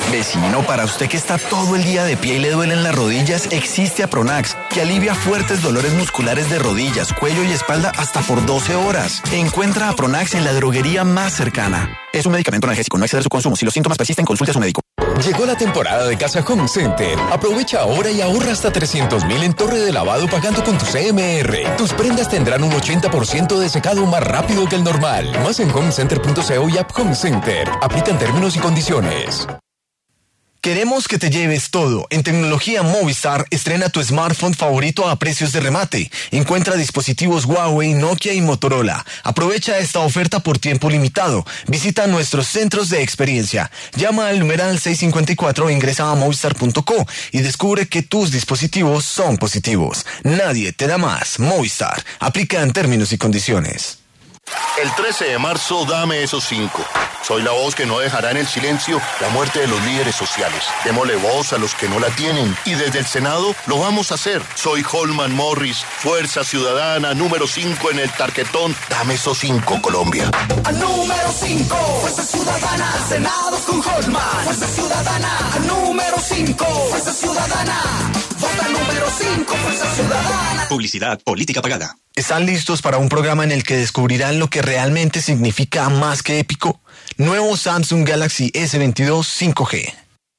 Vecino, para usted que está todo el día de pie y le duelen las rodillas, existe Apronax, que alivia fuertes dolores musculares de rodillas, cuello y espalda hasta por 12 horas. Encuentra Apronax en la droguería más cercana. Es un medicamento analgésico, no exceder su consumo. Si los síntomas persisten, consulte a su médico. Llegó la temporada de Casa Home Center. Aprovecha ahora y ahorra hasta 300,000 en torre de lavado pagando con tu CMR. Tus prendas tendrán un 80% de secado más rápido que el normal. Más en homecenter.co y app Home Center. Aplican términos y condiciones. Queremos que te lleves todo. En Tecnología Movistar, estrena tu smartphone favorito a precios de remate. Encuentra dispositivos Huawei, Nokia y Motorola. Aprovecha esta oferta por tiempo limitado. Visita nuestros centros de experiencia. Llama al numeral 654 o ingresa a movistar.co y descubre que tus dispositivos son positivos. Nadie te da más. Movistar. Aplica en términos y condiciones. El 13 de marzo, dame esos 5. Soy la voz que no dejará en el silencio la muerte de los líderes sociales. Démosle voz a los que no la tienen. Y desde el Senado lo vamos a hacer. Soy Holman Morris, Fuerza Ciudadana, número 5 en el tarjetón. Dame esos 5, Colombia. Al número 5, Fuerza Ciudadana, Senados con Holman. Fuerza Ciudadana, al número 5, Fuerza Ciudadana. Vota número 5, Fuerza Ciudadana. Publicidad, política pagada. ¿Están listos para un programa en el que descubrirán lo que realmente significa más que épico? Nuevo Samsung Galaxy S22 5G.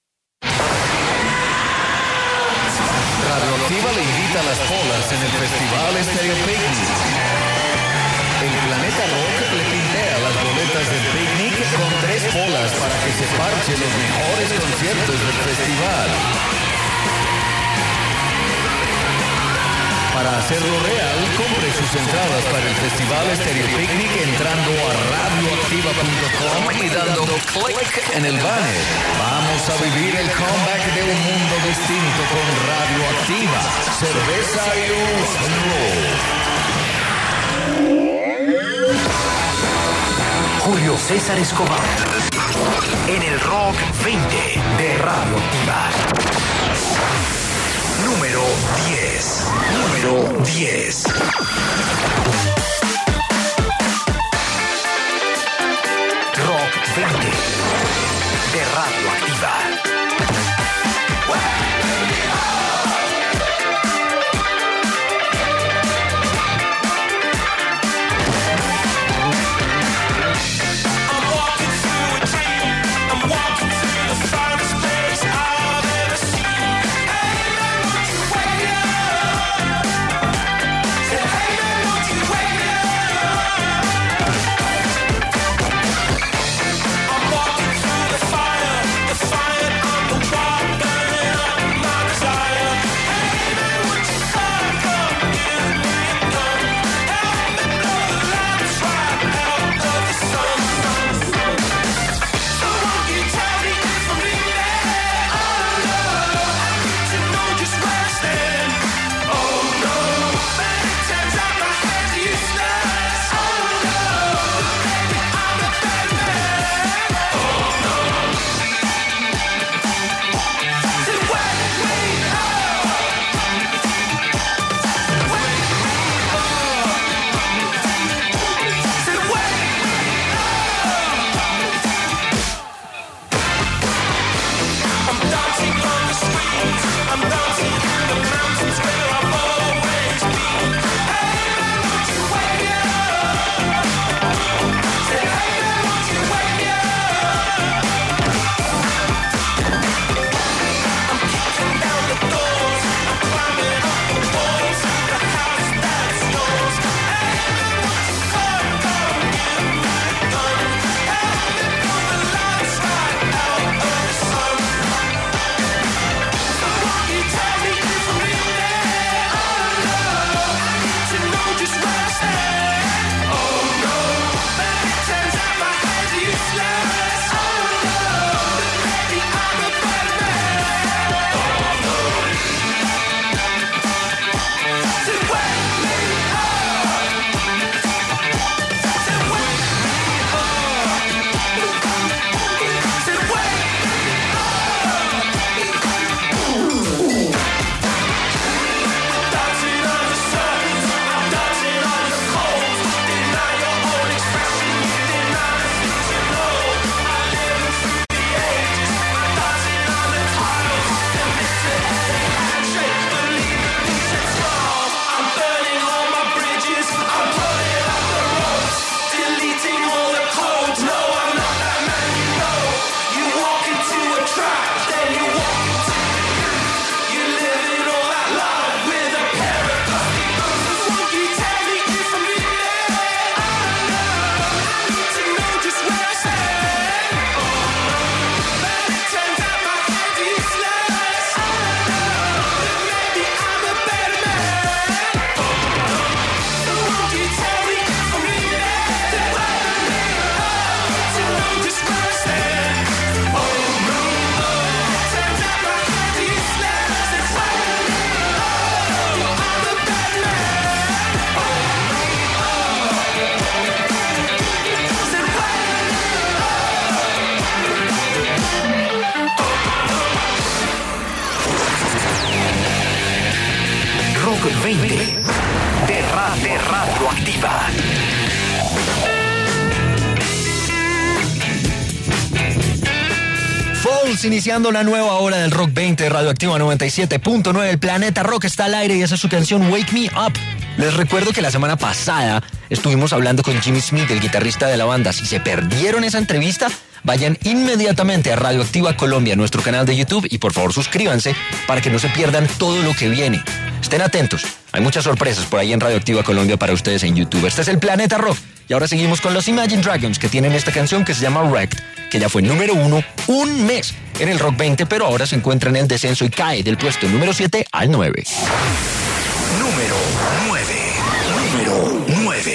Radioactiva le invita a las polas en el Festival Stereo Picnic. El Planeta Rock le pintea las boletas del picnic con 3 polas para que se parche los mejores conciertos del festival. Para hacerlo real, compre sus entradas para el Festival Stereo Picnic entrando a radioactiva.com y dando clic en el banner. Vamos a vivir el comeback de un mundo distinto con Radioactiva, cerveza y rock and roll. Julio César Escobar en el Rock 20 de Radioactiva. Número 10. Número 10. Rock 20 de Radioactiva. Fire Rock 20 de Radioactiva. Falls, iniciando la nueva hora del Rock 20 de Radioactiva 97.9. El planeta Rock está al aire y esa es su canción Wake Me Up. Les recuerdo que la semana pasada estuvimos hablando con Jimmy Smith, el guitarrista de la banda. Si se perdieron esa entrevista, vayan inmediatamente a Radioactiva Colombia, nuestro canal de YouTube, y por favor suscríbanse para que no se pierdan todo lo que viene. Estén atentos, hay muchas sorpresas por ahí en Radioactiva Colombia para ustedes en YouTube. Este es el Planeta Rock y ahora seguimos con los Imagine Dragons, que tienen esta canción que se llama Wrecked, que ya fue número 1 un mes en el Rock 20, pero ahora se encuentra en el descenso y cae del puesto número 7 al 9. Número 9.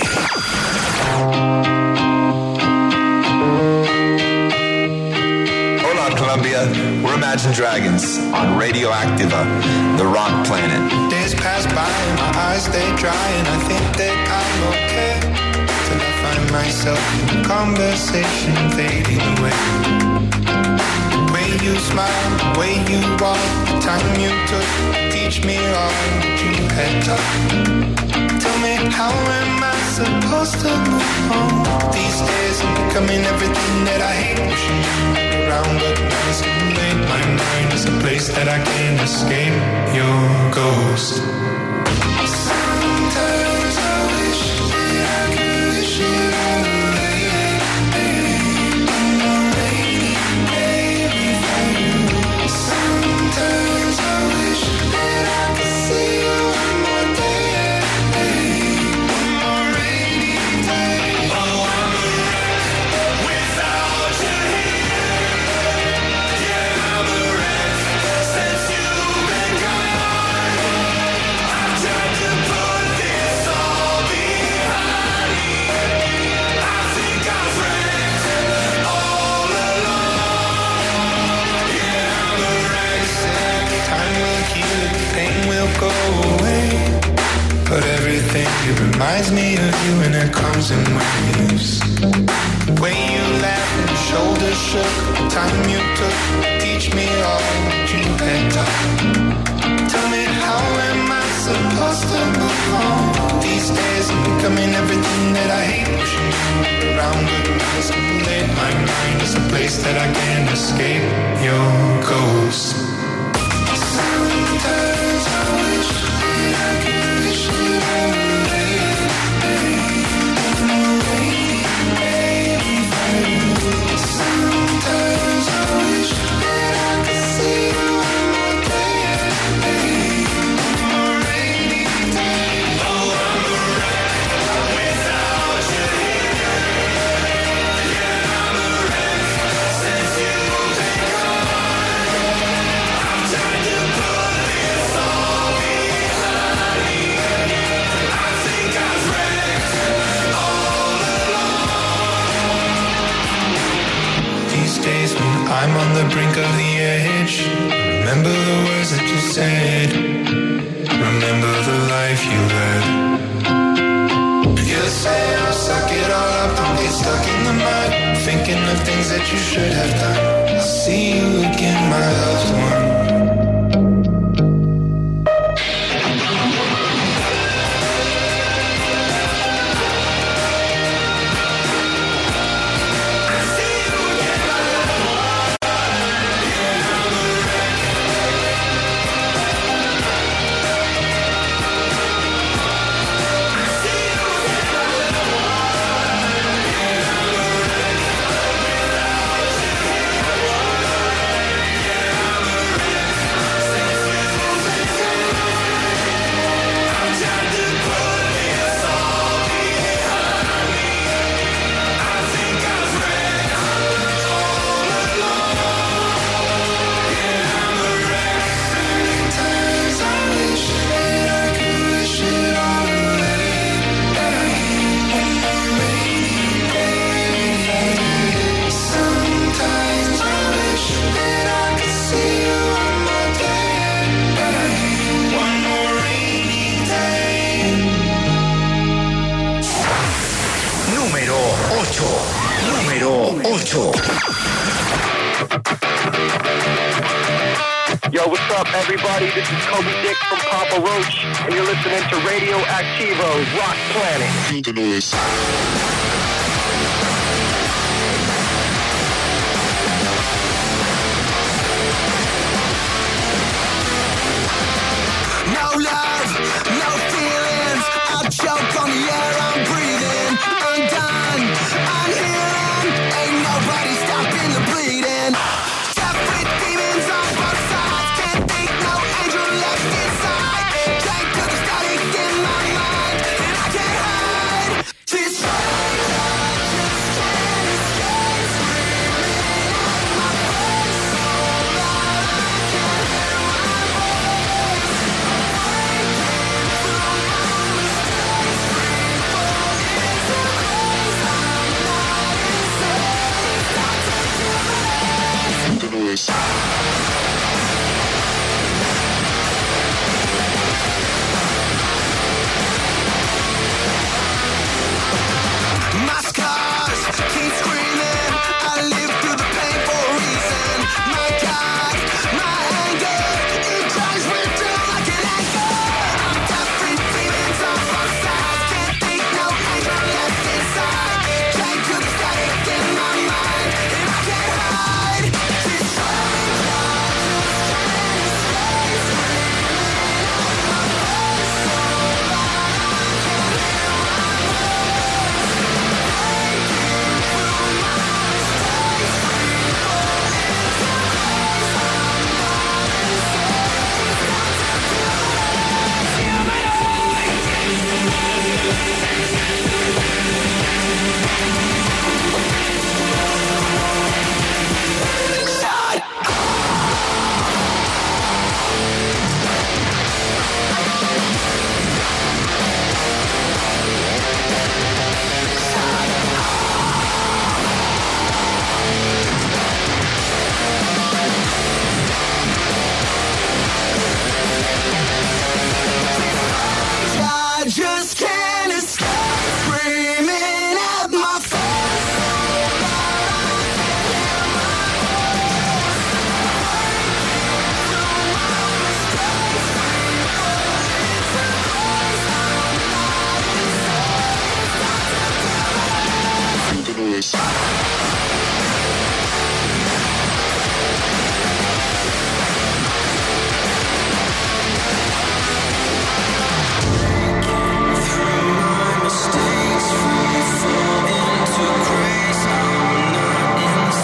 Hola, Colombia. We're Imagine Dragons on Radioactiva, the rock planet. Days pass by and my eyes stay dry, and I think that I'm okay till I find myself in a conversation fading away. The way you smile, the way you walk, the time you took to teach me all that you had taught. Tell me, how am I supposed to move on? These days I'm becoming everything that I hate. Wishing you were around, but now it's too late. My mind is a place that I can't escape your ghost. Sometimes I wish that I could wish it away. On a rainy day without you. Sometimes I wish that I could see you one more day. One more rainy day. Oh, I'm a wreck without you here. Yeah, I'm a wreck since you've been gone. I've tried to put this all behind me. I think I've wrecked all along. Yeah, I'm a wreck. Time will heal it, pain will go away. But everything, it reminds me of you, and it comes in waves. The way you laughed and your shoulders shook, the time you took to teach me all that you had taught. Tell me, how am I supposed to move on? These days I'm becoming everything that I hate. Wishing you were around, but now it's too late. My mind is a place that I can't escape your ghost. Sometimes I wish that I could wish it away. On a rainy day without you. Sometimes I wish that I could see you one more day. One more rainy day. Oh, I'm a wreck without you here. Yeah, I'm a wreck since you've been gone. I'm trying to put this all behind me. I think I've wrecked all along. These days when I'm on the brink of the edge, remember the words that you said. Remember the life you led. You say, oh, suck it all up, don't get stuck in the mud, thinking of things that you should have done. I'll see you again, my loved one. Yo, what's up, everybody? This is Kobe Dick from Papa Roach, and you're listening to Radio Activo's Rock Planet. No love, no feelings. I choke on the air I'm breathing. I'm done, I'm healing. Ain't nobody stopping the bleeding. Separate demons on both sides. Can't think no angel left inside. Drank to the static in my mind, and I can't hide. This rage, I just can't escape. Screaming at my face so loud I can't hear my voice. My scars keep screaming. I live through the pain for a reason. My God, my anger, it drives me through like an anchor. I'm different demons on both sides. Can't think no angel left inside. Drank to the static in my mind, and I can't hide. This rage, I just can't escape. Screaming at my face so loud I can't hear my voice. Breaking through my mistakes, free falling into grace. I'm not insane. Got to feel I just can't escape. Screaming at my face so loud I can't hear my voice. Breaking through my mistakes, free falling into grace. I'm not insane. Got to feel it. Mistakes, free fall into grace. I'm not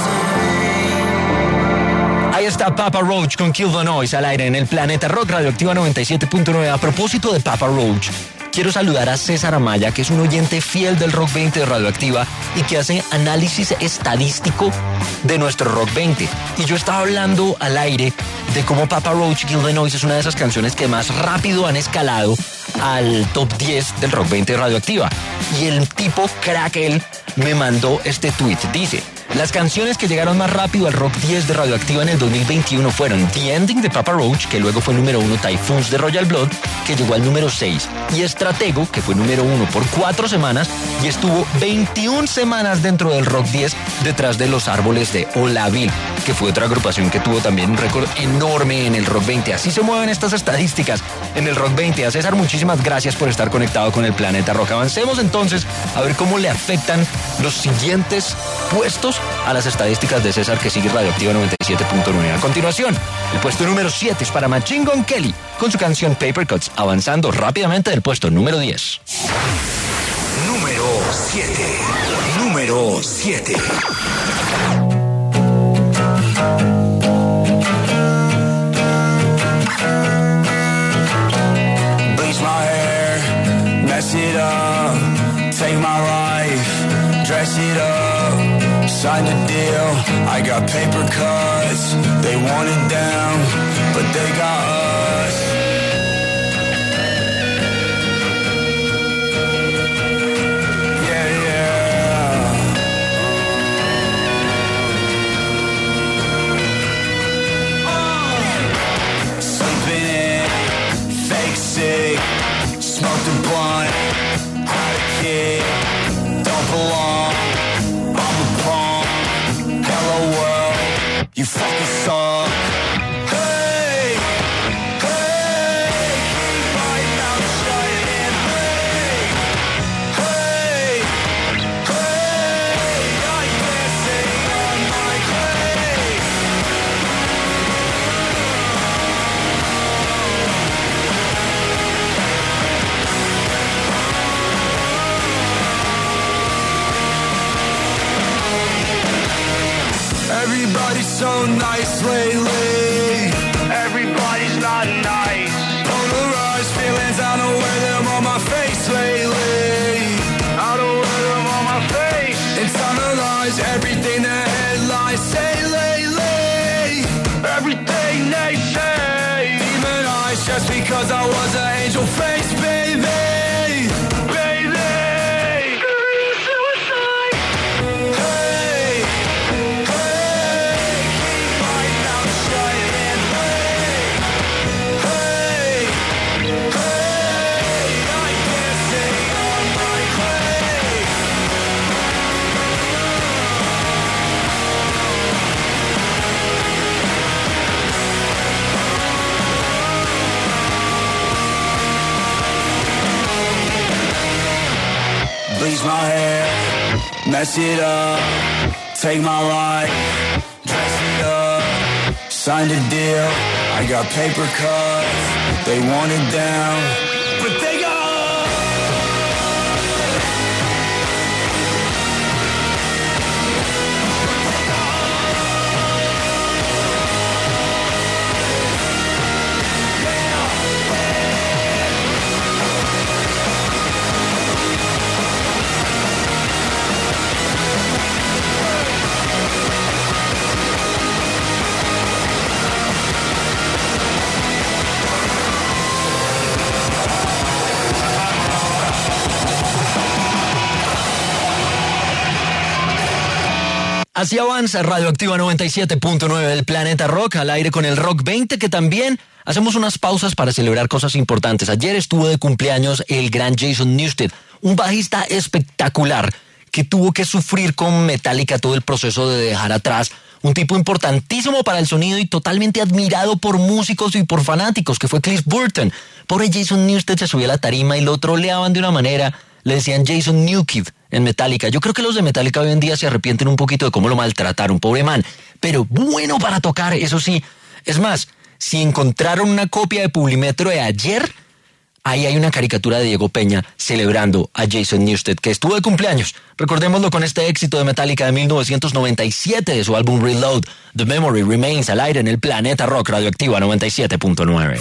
insane. Ahí está Papa Roach con Kill the Noise al aire en el Planeta Rock Radioactiva 97.9. A propósito de Papa Roach, quiero saludar a César Amaya, que es un oyente fiel del Rock 20 de Radioactiva y que hace análisis estadístico de nuestro Rock 20. Y yo estaba hablando al aire de cómo Papa Roach, Kill the Noise es una de esas canciones que más rápido han escalado al top 10 del Rock 20 de Radioactiva. Y el tipo crack, él me mandó este tweet. Dice: las canciones que llegaron más rápido al Rock 10 de Radioactiva en el 2021 fueron The Ending de Papa Roach, que luego fue número 1, Typhoons de Royal Blood, que llegó al número 6, y Stratego, que fue número 1 por 4 semanas y estuvo 21 semanas dentro del Rock 10 detrás de Los Árboles de Olaville, que fue otra agrupación que tuvo también un récord enorme en el Rock 20. Así se mueven estas estadísticas en el Rock 20. A César, muchísimas gracias por estar conectado con el Planeta Rock. Avancemos entonces a ver cómo le afectan los siguientes puestos a las estadísticas de César, que sigue Radioactiva 97.9. A continuación, el puesto número 7 es para Machine Gun Kelly con su canción Paper Cuts, avanzando rápidamente del puesto número 10. Número 7. Número 7. Bleach my hair, mess it up, take my life, dress it up, sign the deal. I got paper cuts, they want it down, but they got us. Yeah, yeah. Sleeping in, fake sick, smoked a blunt, had a kid, don't belong, I'm a punk, hello world, you fucking suck. Hey, Everybody's so nice lately. Everybody's not nice. Polarized feelings, I don't wear them on my face lately. I don't wear them on my face. Internalize everything the headlines say lately. Everything they say. Demonized just because I was an angel face, baby. Bleach my hair, mess it up, take my life, dress it up, signed a deal, I got paper cuts, they want it down, but they got Así avanza Radioactiva 97.9 del Planeta Rock, al aire con el Rock 20, que también hacemos unas pausas para celebrar cosas importantes. Ayer estuvo de cumpleaños el gran Jason Newsted, un bajista espectacular que tuvo que sufrir con Metallica todo el proceso de dejar atrás. Un tipo importantísimo para el sonido y totalmente admirado por músicos y por fanáticos, que fue Cliff Burton. Pobre Jason Newsted se subía a la tarima y lo troleaban de una manera, le decían Jason Newkid en Metallica. Yo creo que los de Metallica hoy en día se arrepienten un poquito de cómo lo maltrataron, pobre man. Pero bueno para tocar, eso sí. Es más, si encontraron una copia de Publimetro de ayer, ahí hay una caricatura de Diego Peña celebrando a Jason Newsted, que estuvo de cumpleaños. Recordémoslo con este éxito de Metallica de 1997 de su álbum Reload. The Memory Remains, al aire en el Planeta Rock Radioactiva 97.9.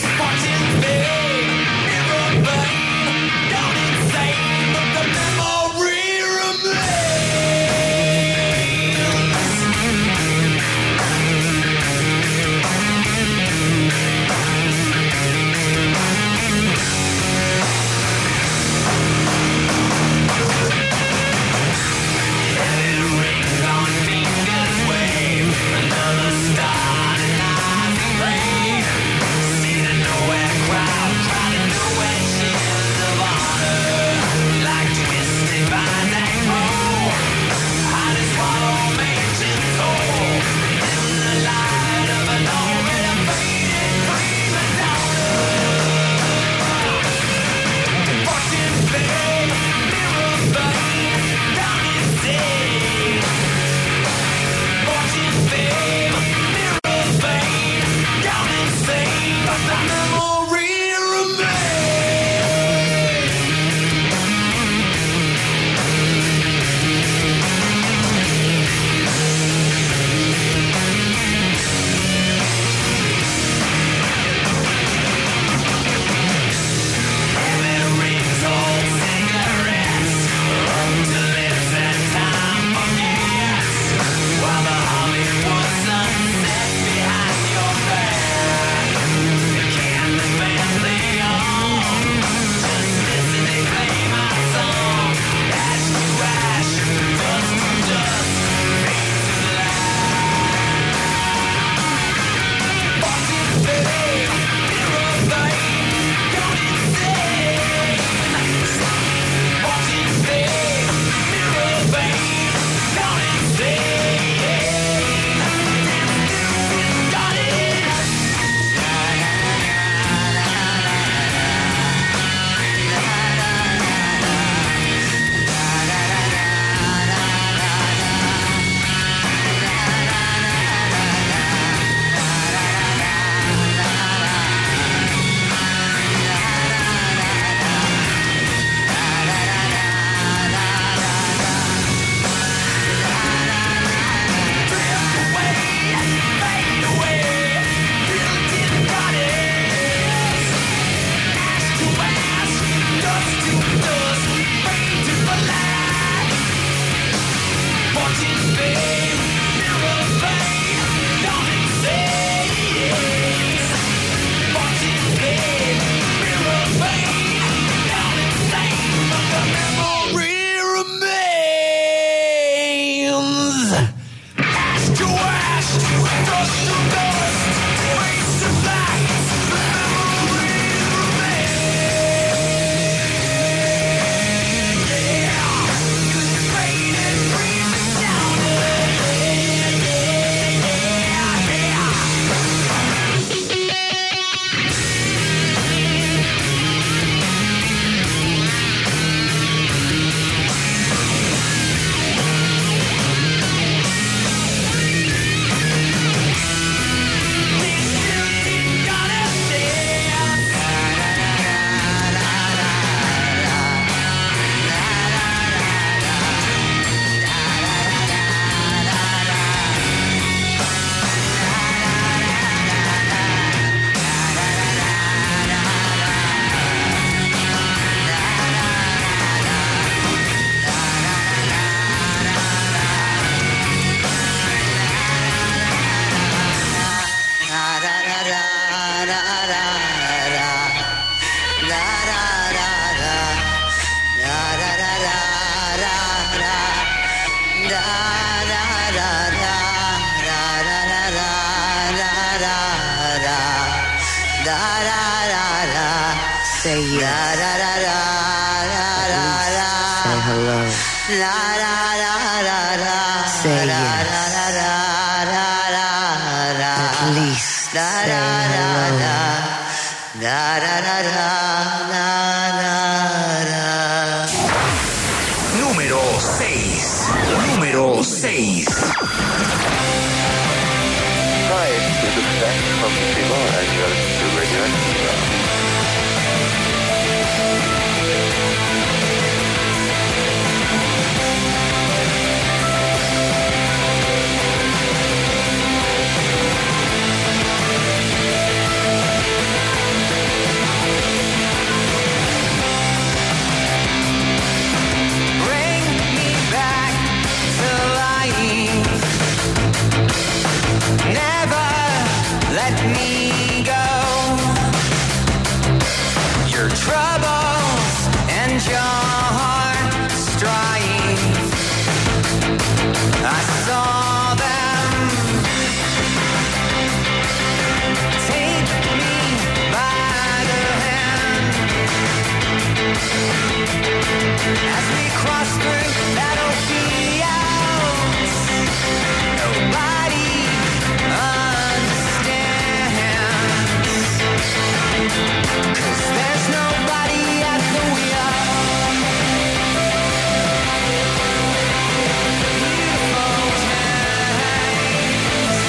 Another star, another flame. See the nowhere. Say yes. Say hello. Say yes. At least say hello. Número 6. Número 6. Hi, this is Zach from Ceylon, and you're listening to Radio Activa. Bring me back to life. Never let me go. Your troubles and your strife, I saw them. Take me by the hand as we cross through battlefields. Nobody understands, 'cause there's nobody at the wheel. Beautiful times.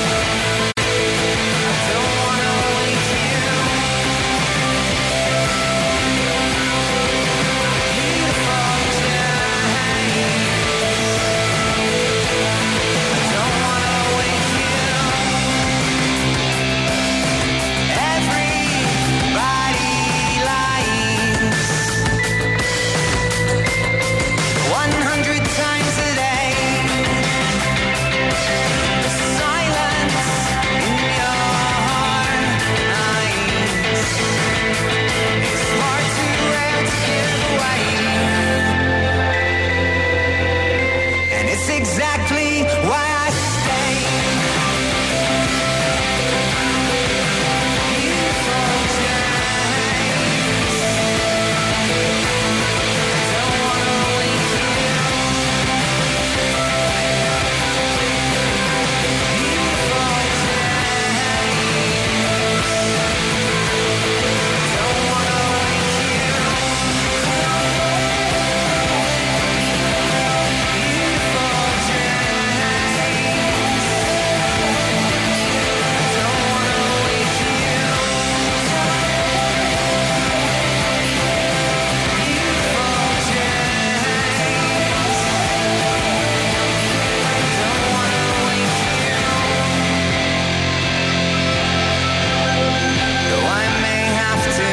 I don't wanna wake you. Beautiful times. I don't wanna wake you. Everybody lies 100 times a day. The silence in your eyes is far too rare to give away, and it's exactly why I stay. Beautiful times. I don't wanna wake you. Beautiful times. Don't wanna wake you. Beautiful times. Don't wanna wake you. Though I may have to,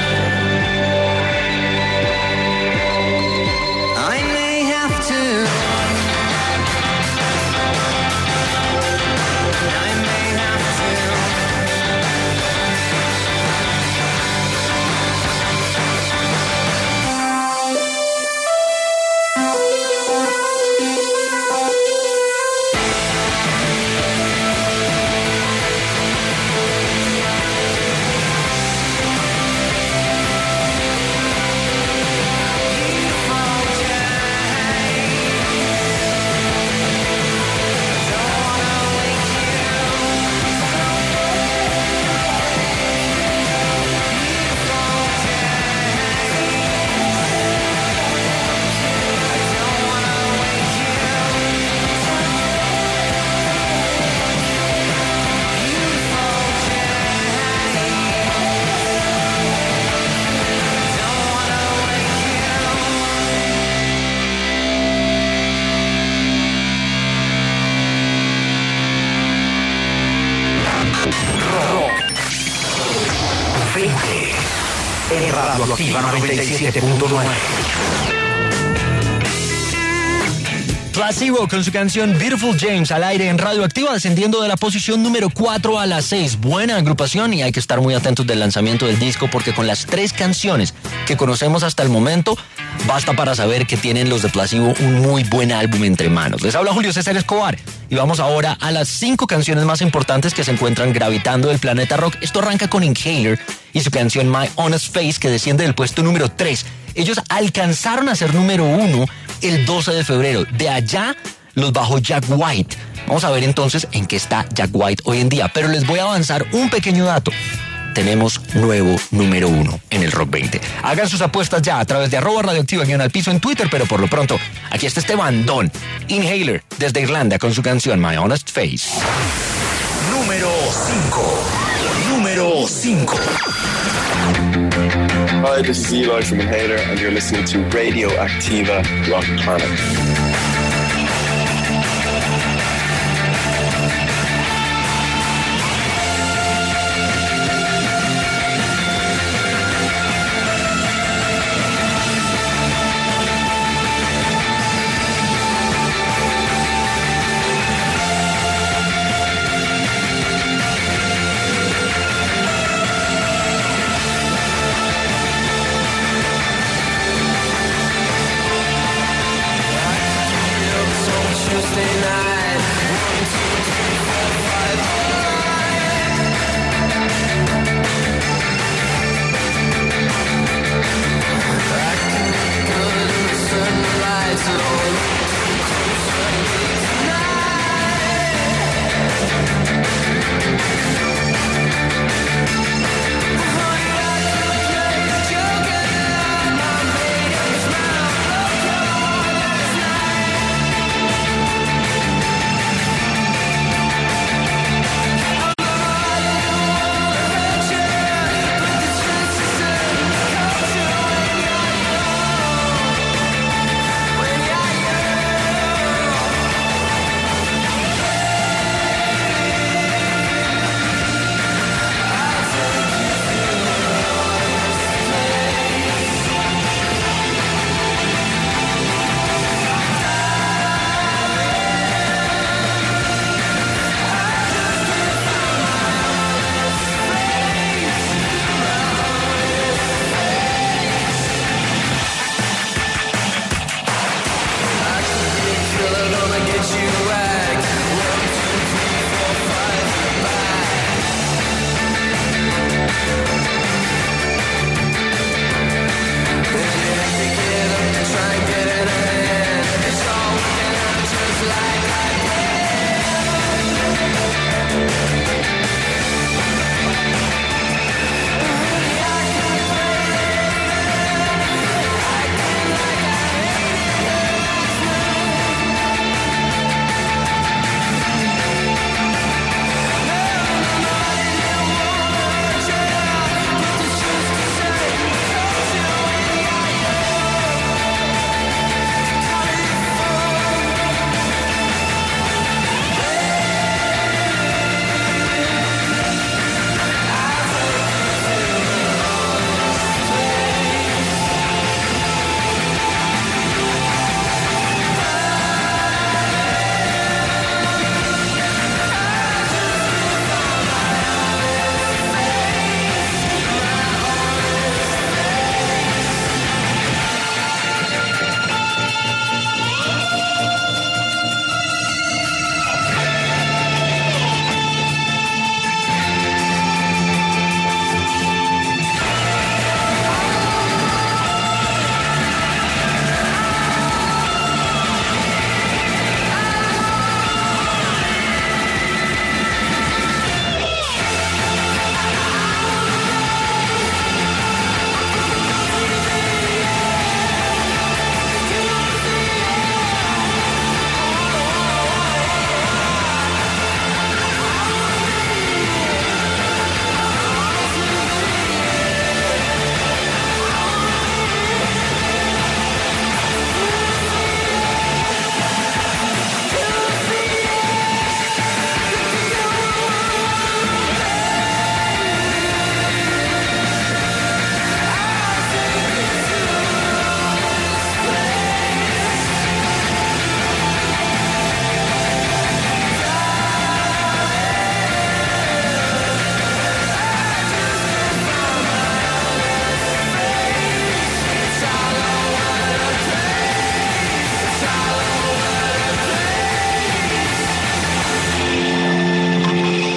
I may have to, I may have to. En Radio Activa 97.9. Placebo con su canción Beautiful James al aire en Radioactiva, descendiendo de la posición número 4 a la 6. Buena agrupación y hay que estar muy atentos del lanzamiento del disco porque con las 3 canciones que conocemos hasta el momento, basta para saber que tienen los de Placebo un muy buen álbum entre manos. Les habla Julio César Escobar y vamos ahora a las 5 canciones más importantes que se encuentran gravitando del planeta rock. Esto arranca con Inhaler y su canción My Honest Face, que desciende del puesto número 3. Ellos alcanzaron a ser número 1 el 12 de febrero. De allá los bajó Jack White. Vamos a ver entonces en qué está Jack White hoy en día. Pero les voy a avanzar un pequeño dato. Tenemos nuevo número 1 en el Rock 20. Hagan sus apuestas ya a través de @radioactiva_al piso en Twitter, pero por lo pronto, aquí está este bandón. Inhaler, desde Irlanda, con su canción My Honest Face. Número 5. Número 5. Hi, this is Eli from Inhaler, and you're listening to Radio Activa Rock Planet.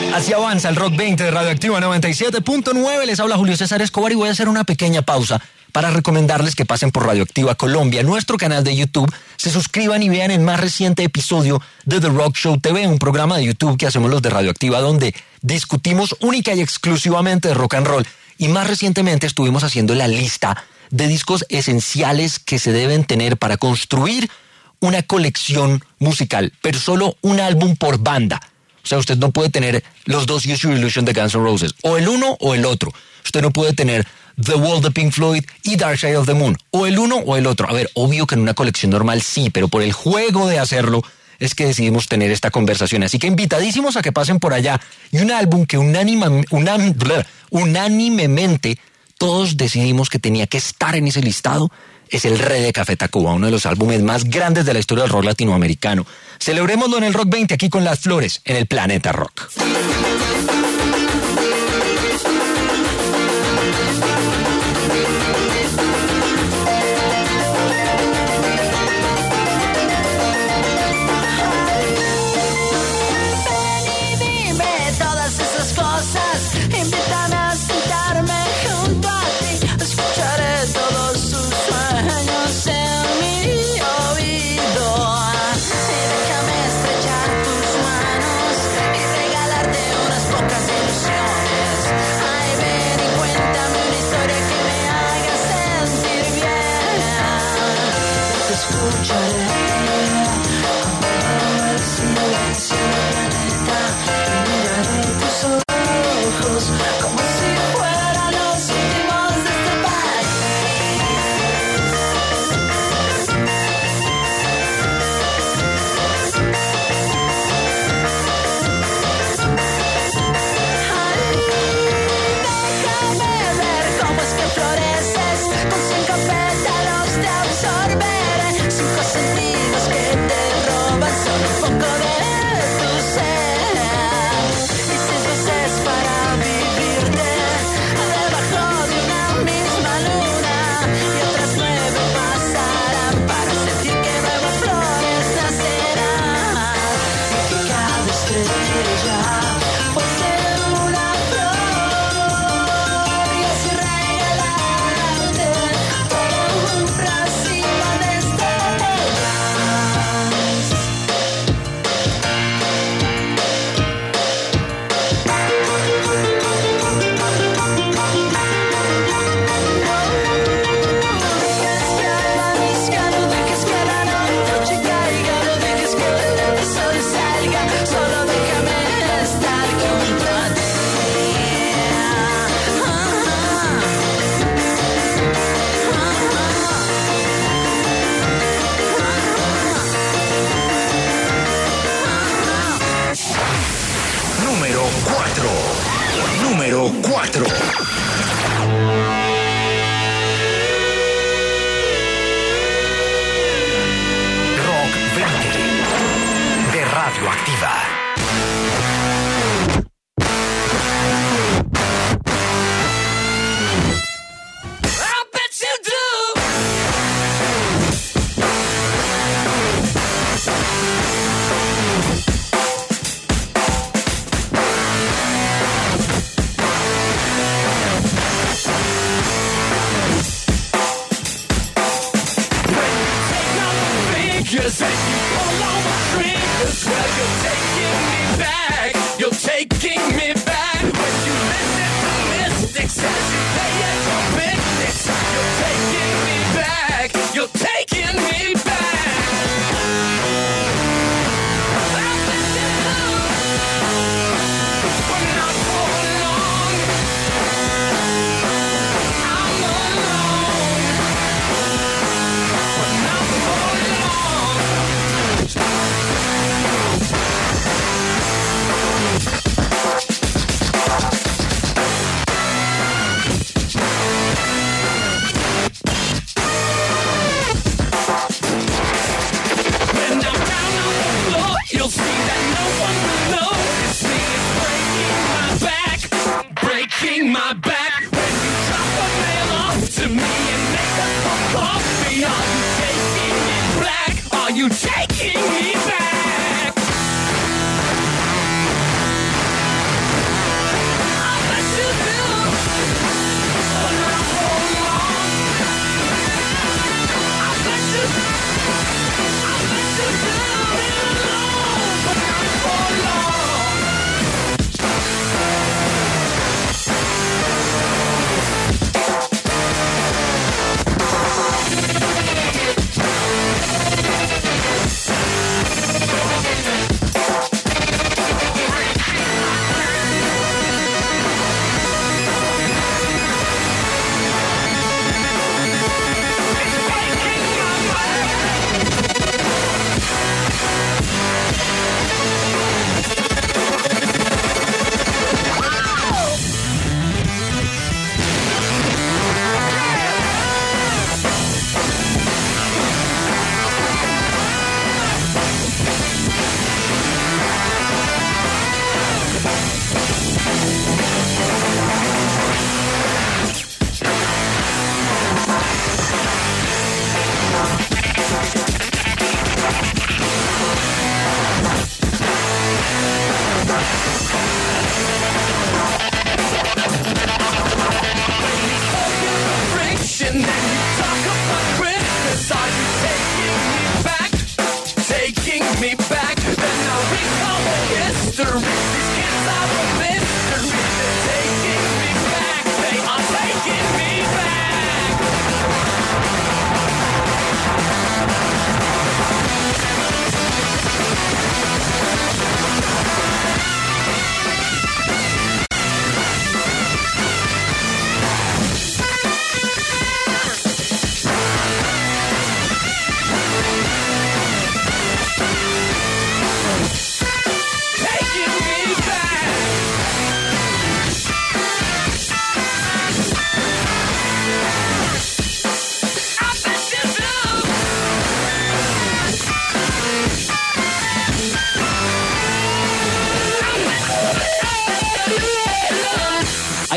Así avanza el Rock 20 de Radioactiva 97.9. Les habla Julio César Escobar y voy a hacer una pequeña pausa para recomendarles que pasen por Radioactiva Colombia, nuestro canal de YouTube, se suscriban y vean el más reciente episodio de The Rock Show TV, un programa de YouTube que hacemos los de Radioactiva donde discutimos única y exclusivamente de rock and roll. Y más recientemente estuvimos haciendo la lista de discos esenciales que se deben tener para construir una colección musical, pero solo un álbum por banda. O sea, usted no puede tener los dos Use Your Illusion de Guns N' Roses, o el uno o el otro. Usted no puede tener The Wall de Pink Floyd y Dark Side of the Moon, o el uno o el otro. A ver, obvio que en una colección normal sí, pero por el juego de hacerlo es que decidimos tener esta conversación. Así que invitadísimos a que pasen por allá. Y un álbum que unánimemente todos decidimos que tenía que estar en ese listado es el Rey de Café Tacuba, uno de los álbumes más grandes de la historia del rock latinoamericano. Celebrémoslo en el Rock 20 aquí con Las Flores en el Planeta Rock. Número 4. Rock 20 de Radioactiva.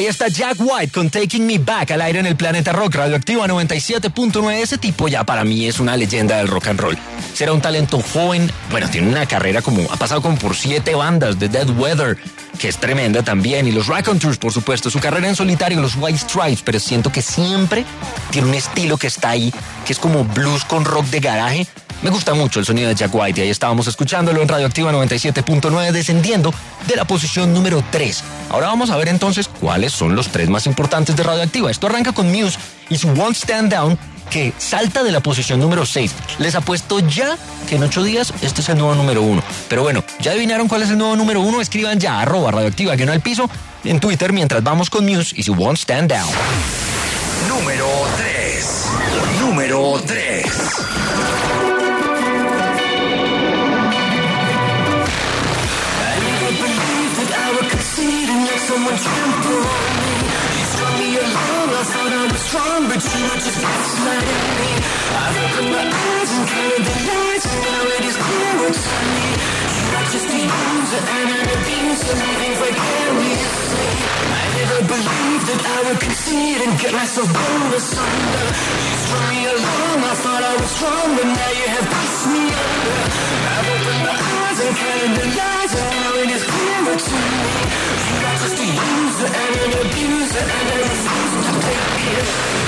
Ahí está Jack White con Taking Me Back al aire en el Planeta Rock, Radioactiva 97.9. Ese tipo ya para mí es una leyenda del rock and roll. Será un talento joven, bueno, tiene una carrera ha pasado como por 7 bandas, de Dead Weather, que es tremenda también, y los Raconteurs, por supuesto, su carrera en solitario, los White Stripes, pero siento que siempre tiene un estilo que está ahí, que es como blues con rock de garaje. Me gusta mucho el sonido de Jack White y ahí estábamos escuchándolo en Radioactiva 97.9, descendiendo de la posición número 3. Ahora vamos a ver entonces cuáles son los 3 más importantes de Radioactiva. Esto arranca con Muse y su Won't Stand Down, que salta de la posición número 6. Les apuesto ya que en 8 días este es el nuevo número 1. Pero bueno, ¿ya adivinaron cuál es el nuevo número 1? Escriban ya, @radioactiva, que no al piso, en Twitter mientras vamos con Muse y su Won't Stand Down. Número 3. Número 3. Someone trample on me. You strung me along, I thought I was strong, but you were just gaslighting me. I've opened my eyes and counted the lies, and now it is clearer to me. You are just a user and an abuser, living vicariously. I never believed that I would concede and get myself blown asunder. You strung me along, I thought I was strong, but now you have pushed me under. I've opened my eyes and counted the lies, and now it is clearer to me. You are just a user and an abuser, and I refuse to take it.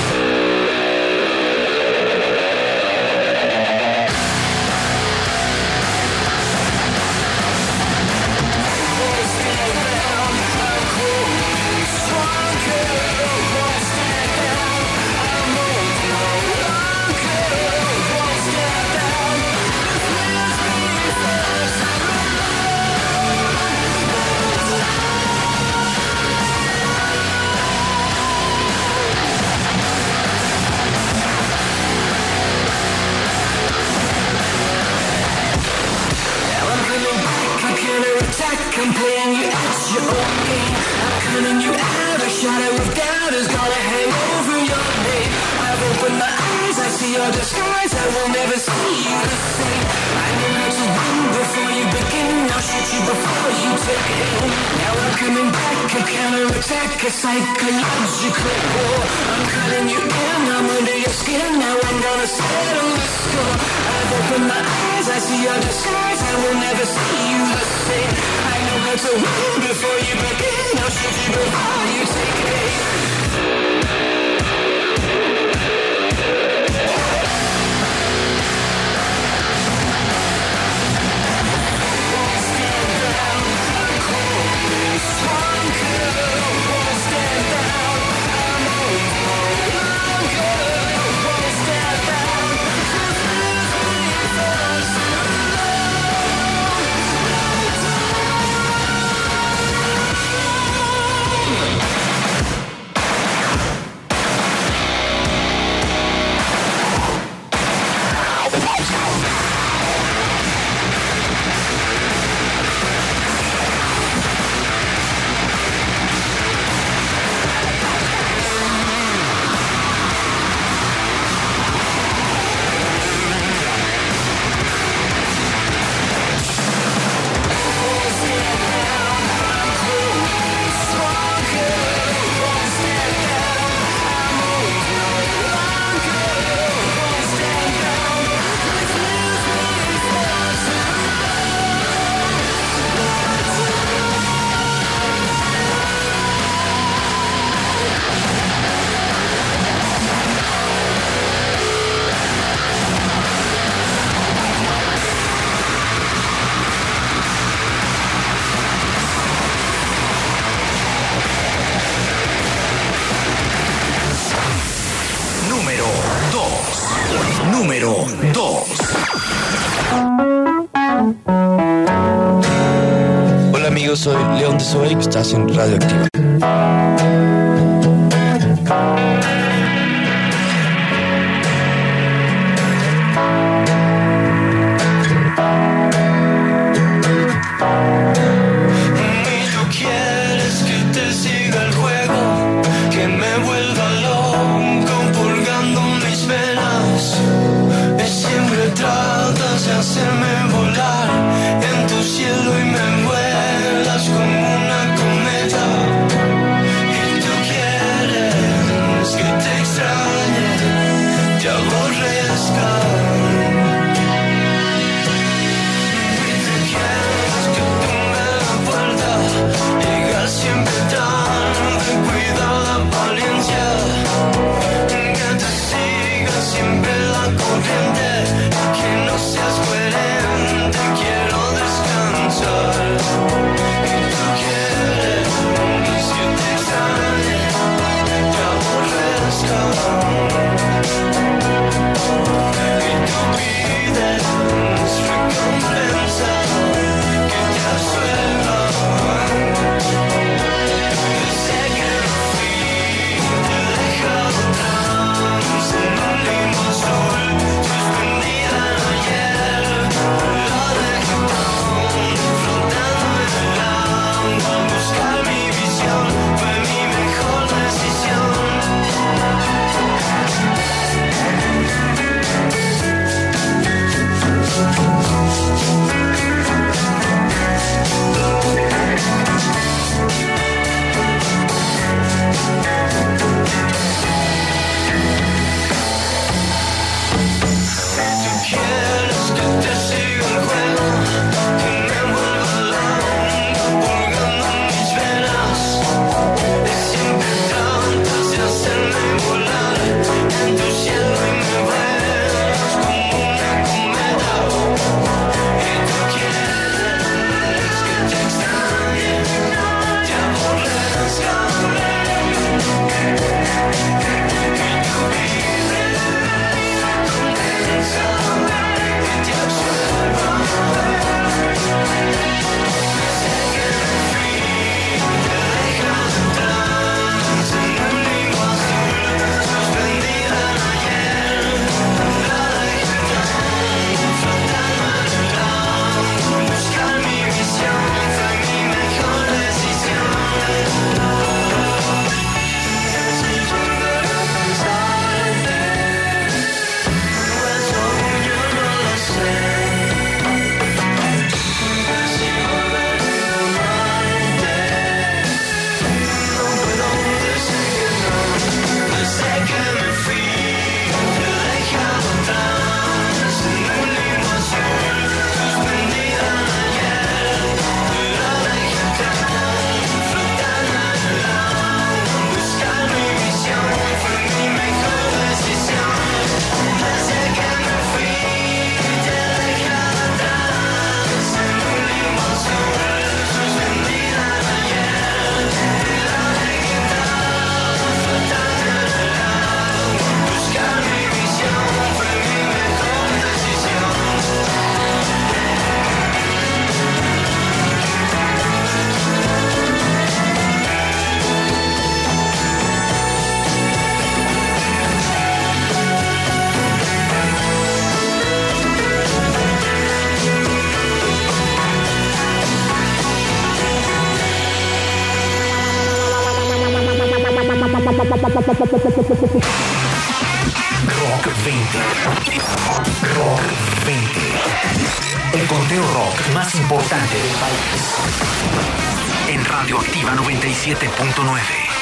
I'm playing you at your own game. I'm cutting you out. A shadow of doubt is gonna hang over your name. I've opened my eyes, I see your disguise. I will never see you the same. I know how to win before you begin. I'll shoot you before you take aim. Now I'm coming back, a counterattack, a psychological war. I'm cutting you in, I'm under your skin. Now I'm gonna settle the score. I've opened my eyes, I see your disguise. I will never see you the same. I know how to win before you begin. I'll shoot you before you take aim. Número 2. Hola amigos, soy León de Soy, estás en Radioactiva. Hacerme volar en tu cielo y me vuelas como una cometa. Y tú Rock 20. Rock 20. El conteo rock más importante del país. En Radioactiva 97.9.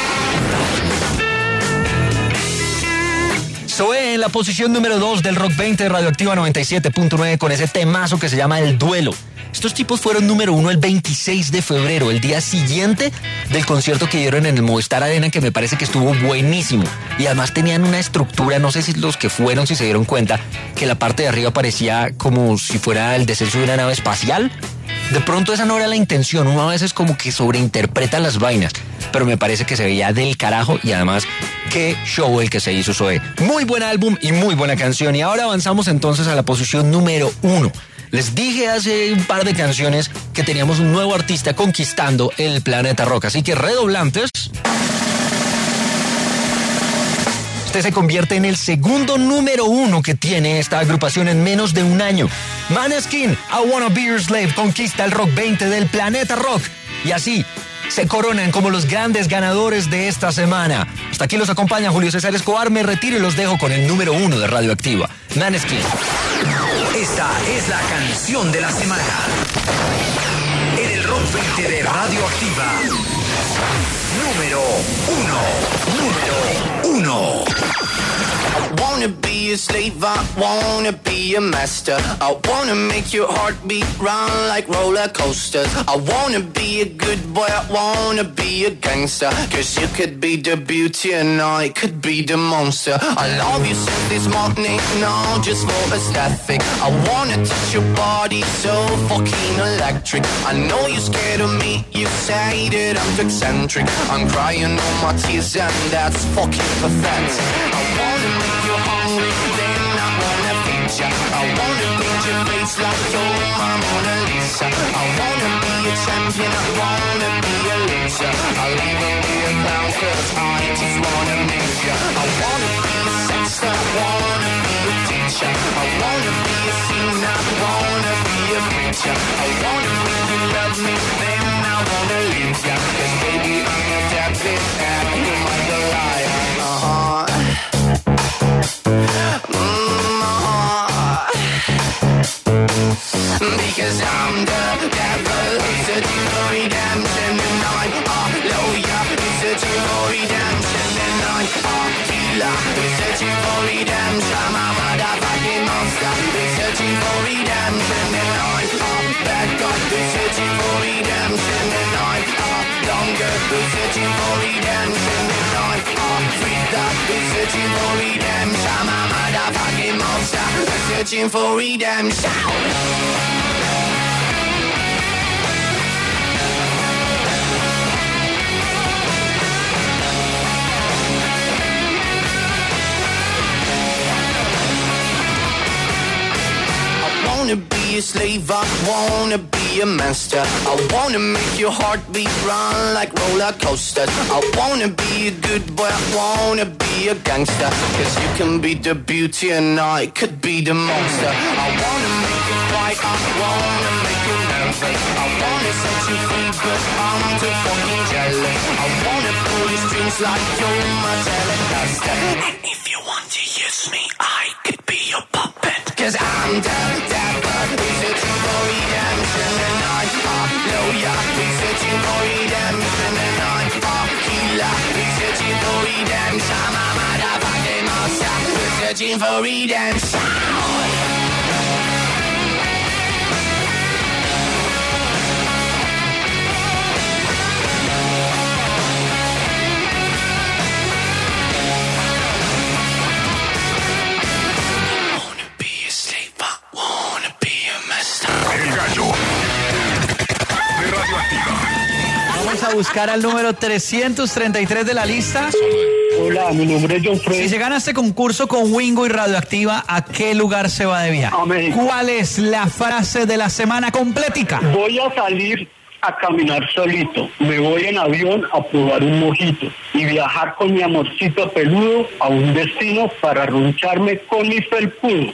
Zoé en la posición número 2 del Rock 20 de Radioactiva 97.9 con ese temazo que se llama El Duelo. Estos tipos fueron número 1 el 26 de febrero, el día siguiente del concierto que dieron en el Movistar Arena, que me parece que estuvo buenísimo. Y además tenían una estructura, no sé si los que fueron, si se dieron cuenta, que la parte de arriba parecía como si fuera el descenso de una nave espacial. De pronto esa no era la intención, uno a veces como que sobreinterpreta las vainas, pero me parece que se veía del carajo y además qué show el que se hizo Zoé. Muy buen álbum y muy buena canción. Y ahora avanzamos entonces a la posición número 1. Les dije hace un par de canciones que teníamos un nuevo artista conquistando el planeta rock, así que redoblantes. Este se convierte en el segundo número 1 que tiene esta agrupación en menos de un año. Maneskin, I Wanna Be Your Slave, conquista el Rock 20 del planeta rock. Y así se coronan como los grandes ganadores de esta semana. Hasta aquí los acompaña Julio César Escobar. Me retiro y los dejo con el número 1 de Radioactiva, Maneskin. Esta es la canción de la semana. En el Rock 20 de Radioactiva. Número 1. I wanna be a slave, I wanna be a master. I wanna make your heartbeat run like roller coasters. I wanna be a good boy, I wanna be a gangster. Cause you could be the beauty and I could be the monster. I love you since this morning, no, just for aesthetic. I wanna touch your body so fucking electric. I know you're scared of me, you say that I'm too eccentric. I'm crying all my tears and that's fucking pathetic. I wanna make you hungry, then I wanna feed ya. I wanna paint your face like you're my Mona Lisa. I wanna be a champion, I wanna be a loser. I'll even be a clown cause I just wanna miss ya. I wanna be a sexter, I wanna be a teacher. I wanna be a singer, I wanna be a preacher. I wanna make you love me, then I wanna leave ya. Cause baby I'm a deadbeat and you might be a liar. Because I'm the devil who's searching for redemption, and I'm a lawyer who's searching for redemption, and I'm a healer who's searching for redemption. I'm a motherfucking monster who's searching for redemption, and I'm a bad guy who's searching for redemption, and I'm a longer who's searching for redemption, and I'm a freak who's searching for redemption. I'm a motherfucking monster who's searching for redemption. I wanna be a slave, I wanna be a master. I wanna make your heartbeat run like roller coasters. I wanna be a good boy, I wanna be a gangster. Cause you can be the beauty and I could be the monster. I wanna make you fight, I wanna make you nervous. I wanna set you free but I'm too fucking jealous. I wanna pull your strings like you're my telecaster. And if you want to use me, I could be your puppet. Cause I'm the devil who's searching for redemption, and I'm a lawyer who's searching for redemption, and I'm a healer who's searching for redemption. I'm a motherfucking monster who's searching for redemption. Vamos a buscar al número 333 de la lista. Hola, mi nombre es John Fred. Si se gana este concurso con Wingo y Radioactiva, ¿a qué lugar se va de viaje? A México. ¿Cuál es la frase de la semana completica? Voy a salir a caminar solito. Me voy en avión a probar un mojito y viajar con mi amorcito peludo a un destino para arruncharme con mi felpudo.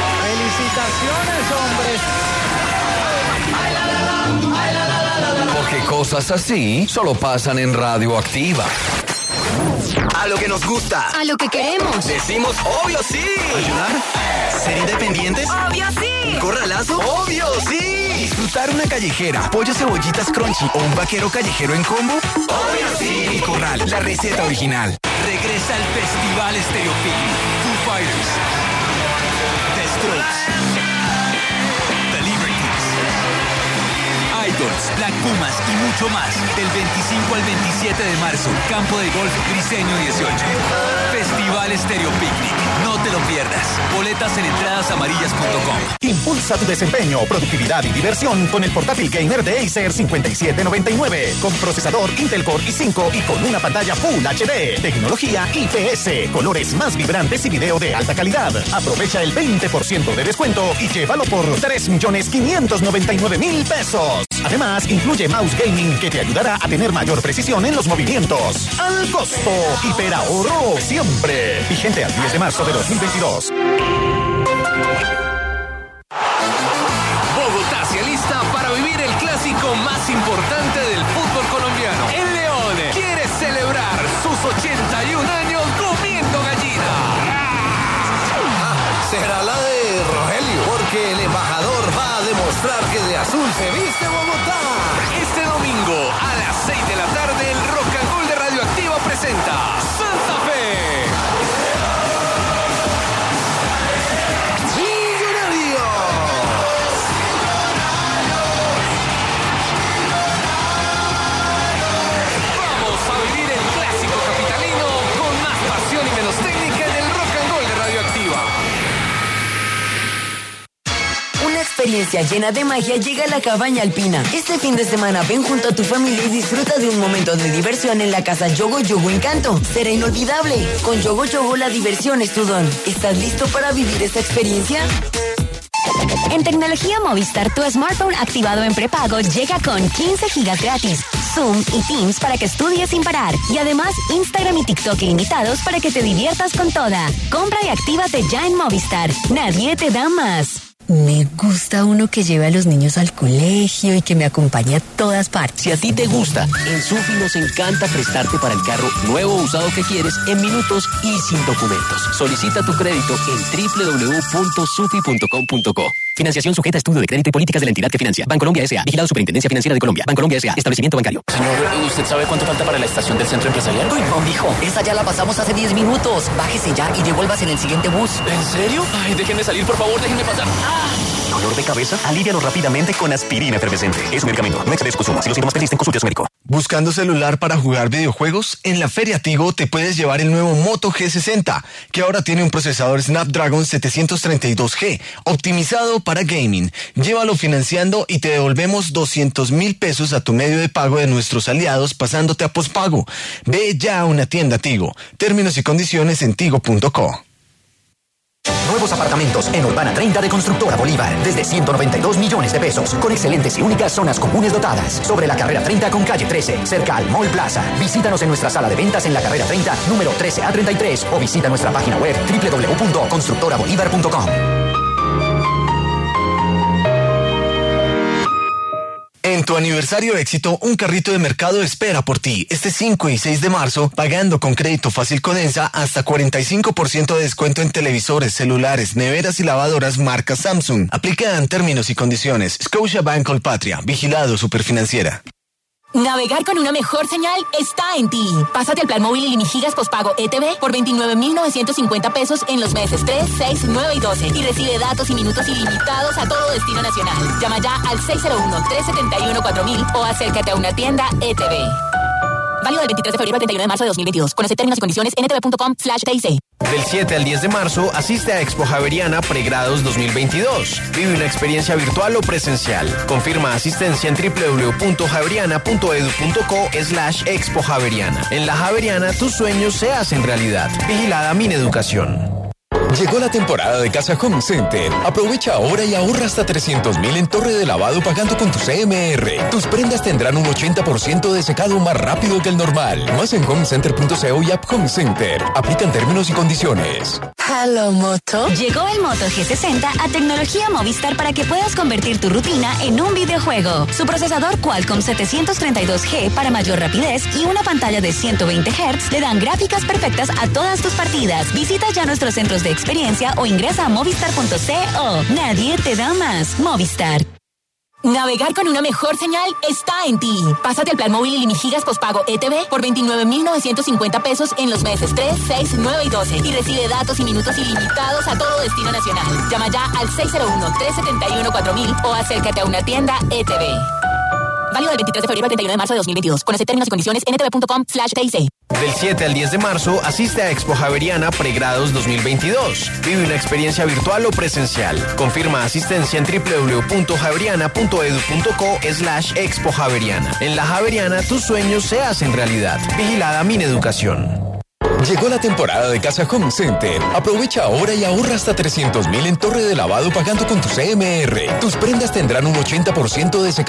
¡Felicitaciones, hombres! Porque cosas así solo pasan en Radioactiva. A lo que nos gusta. A lo que queremos. Decimos obvio sí. ¿Ayudar? ¿Ser independientes? ¡Obvio sí! ¿Un corralazo? Obvio sí. ¿Disfrutar una callejera, pollo cebollitas crunchy o un vaquero callejero en combo? Obvio sí. El Corral, la receta original. Regresa al Festival Stereo Picnic. Foo Fighters, The Strokes, The Libertines, Idols, Black Pumas y mucho más. Del 25 al 27 de marzo, Campo de Golf Briseño 18. Festival Stereo Picnic. No te lo pierdas. Boletas en entradasamarillas.com. Impulsa tu desempeño, productividad y diversión con el portátil gamer de Acer 5799. Con procesador Intel Core i5 y con una pantalla Full HD. Tecnología IPS. Colores más vibrantes y video de alta calidad. Aprovecha el 20% de descuento y llévalo por 3.599.000 pesos. Además, incluye mouse gaming que te ayudará a tener mayor precisión en los movimientos. Al costo. Hiperahorro siempre. Vigente al 10 de marzo de 2022. Bogotá se alista para vivir el clásico más importante del fútbol colombiano. El León quiere celebrar sus 81 años comiendo gallina. Será la de Rogelio, porque el embajador va a demostrar que de azul se viste Bogotá. Este domingo a las 6 de la tarde el Rock and Roll de Radioactiva presenta Santa Fe. Vamos a vivir el clásico capitalino con más pasión y menos técnica en el Rock and Roll de Radioactiva. Una experiencia llena de magia llega a la Cabaña Alpina. Este fin de semana ven junto a tu familia y disfruta de un momento de diversión en la casa Yogo Yogo Encanto. Será inolvidable. Con Yogo Yogo la diversión es tu don. ¿Estás listo para vivir esta experiencia? En tecnología Movistar, tu smartphone activado en prepago llega con 15 gigas gratis, Zoom y Teams para que estudies sin parar. Y además, Instagram y TikTok ilimitados para que te diviertas con toda. Compra y actívate ya en Movistar. Nadie te da más. Me gusta uno que lleve a los niños al colegio y que me acompañe a todas partes. Si a ti te gusta, en Sufi nos encanta prestarte para el carro nuevo o usado que quieres en minutos y sin documentos. Solicita tu crédito en www.sufi.com.co. Financiación sujeta a estudio de crédito y políticas de la entidad que financia. Bancolombia S.A. Vigilado Superintendencia Financiera de Colombia. Bancolombia S.A. Establecimiento bancario. Señor, ¿usted sabe cuánto falta para la estación del centro empresarial? Uy, no, mijo. Esa ya la pasamos hace 10 minutos. Bájese ya y devuélvase en el siguiente bus. ¿En serio? Ay, déjenme salir, por favor, déjenme pasar. ¿Dolor de cabeza? Alívialo rápidamente con aspirina efervescente. Es un medicamento. No excedes consumo. Si los síntomas persisten, consulte a su médico. ¿Buscando celular para jugar videojuegos? En la Feria Tigo te puedes llevar el nuevo Moto G60, que ahora tiene un procesador Snapdragon 732G, optimizado para gaming. Llévalo financiando y te devolvemos 200.000 pesos a tu medio de pago de nuestros aliados pasándote a pospago. Ve ya a una tienda Tigo. Términos y condiciones en tigo.co. Nuevos apartamentos en Urbana 30 de Constructora Bolívar, desde 192 millones de pesos, con excelentes y únicas zonas comunes dotadas, sobre la carrera 30 con calle 13, cerca al Mall Plaza. Visítanos en nuestra sala de ventas en la carrera 30, número 13A33, o visita nuestra página web www.constructorabolívar.com. En tu aniversario éxito, un carrito de mercado espera por ti este 5 y 6 de marzo, pagando con crédito fácil Codensa hasta 45% de descuento en televisores, celulares, neveras y lavadoras marca Samsung. Aplican términos y condiciones. Scotiabank Colpatria, vigilado Superfinanciera. Navegar con una mejor señal está en ti. Pásate al plan móvil Ilimigigas postpago ETV por 29.950 pesos en los meses 3, 6, 9 y 12 y recibe datos y minutos ilimitados a todo destino nacional. Llama ya al 601-371-4000 o acércate a una tienda ETV. Válido del 23 de febrero al 31 de marzo de 2022. Conoce términos y condiciones en etv.com/TIC. Del 7 al 10 de marzo, asiste a Expo Javeriana Pregrados 2022. Vive una experiencia virtual o presencial. Confirma asistencia en www.javeriana.edu.co/Expo Javeriana. En la Javeriana, tus sueños se hacen realidad. Vigilada Mineducación. Llegó la temporada de Casa Home Center. Aprovecha ahora y ahorra hasta 300.000 en torre de lavado pagando con tu CMR. Tus prendas tendrán un 80% de secado más rápido que el normal. Más en homecenter.co y app Home Center. Aplican términos y condiciones. Hello, Moto. Llegó el Moto G60 a tecnología Movistar para que puedas convertir tu rutina en un videojuego. Su procesador Qualcomm 732G para mayor rapidez y una pantalla de 120 Hz le dan gráficas perfectas a todas tus partidas. Visita ya nuestros centros de experiencia o ingresa a movistar.co. Nadie te da más. Movistar. Navegar con una mejor señal está en ti. Pásate al plan móvil ilimigigas pospago ETV por 29,950 pesos en los meses 3, 6, 9 y 12 y recibe datos y minutos ilimitados a todo destino nacional. Llama ya al 601-371-4000 o acércate a una tienda ETV. Válido del 23 de febrero al 31 de marzo de 2022. Conoce términos y condiciones en etv.com/TIC. Del 7 al 10 de marzo, asiste a Expo Javeriana Pregrados 2022. Vive una experiencia virtual o presencial. Confirma asistencia en www.javeriana.edu.co/Expo Javeriana. En la Javeriana, tus sueños se hacen realidad. Vigilada Mineducación. Llegó la temporada de Casa Home Center. Aprovecha ahora y ahorra hasta 300,000 en torre de lavado pagando con tu CMR. Tus prendas tendrán un 80% de secado